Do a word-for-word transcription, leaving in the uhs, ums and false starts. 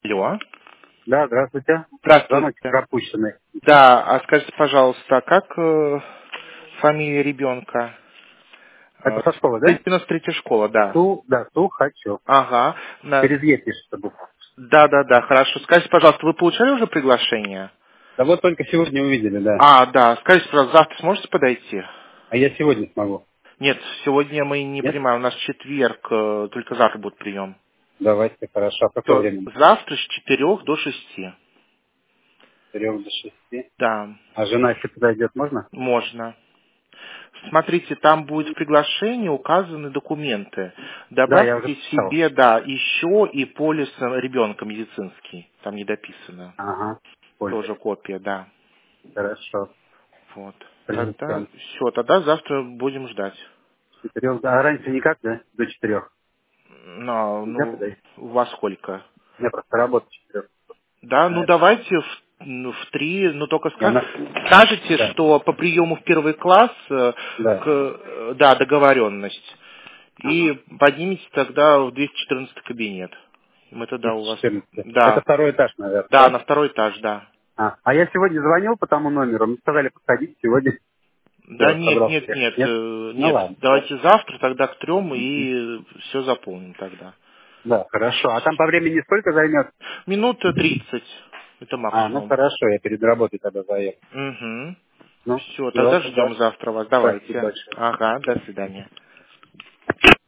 Алло. Да, здравствуйте. Здравствуйте. Звоночек пропущенный. Да, а скажите, пожалуйста, как э, фамилия ребенка? Это Э, со школы, да? девяносто третья школа, да. Ту, да, ту хочу. Ага. На- Через Е пишется буква. Да, да, да, хорошо. Скажите, пожалуйста, вы получали уже приглашение? Да вот только сегодня увидели, да. А, да. Скажите, пожалуйста, завтра сможете подойти? А я сегодня смогу. Нет, сегодня мы не Нет? принимаем, у нас четверг, э, только завтра будет прием. Давайте, хорошо. А в какое То время? завтра с четырех до шести. С трех до шести. Да, А жена если туда идет, можно? можно. Смотрите, там будет в приглашении указаны документы. Да, я уже Добавьте почитал. себе, да, еще и полис ребенка медицинский. Там не дописано. Ага, понял. Тоже копия, да. Хорошо. Вот. Тогда Принесем. все, тогда завтра будем ждать. С четырех, да. А раньше никак, да? До четырех. Ну, Нельзя ну, подойти? у вас сколько? У меня просто работа с четырех. Да, ну Да. давайте в, ну, в три, ну только И ска- она... скажете, Да, что по приему в первый класс, э, к, да. э, да, договоренность. И Ага. поднимите тогда в двести четырнадцатый кабинет. И мы тогда у двести вас... четырнадцать. Это Да, второй этаж, наверное, да, да? на второй этаж, да. А, а я сегодня звонил по тому номеру, мне сказали подходить сегодня. Да Все, нет, собрался нет, ехать. нет, Нет? э, Ну нет. ладно, Давайте хорошо. завтра тогда к трем Мгм. и все заполним тогда. Да, хорошо. А там по времени сколько займет? Минута тридцать. Это А, ну максимум. хорошо, я перед работой тогда заеду. Угу. Ну, Все, всего тогда тогда. ждем завтра вас. Спасибо Давайте. большое. Ага, до свидания.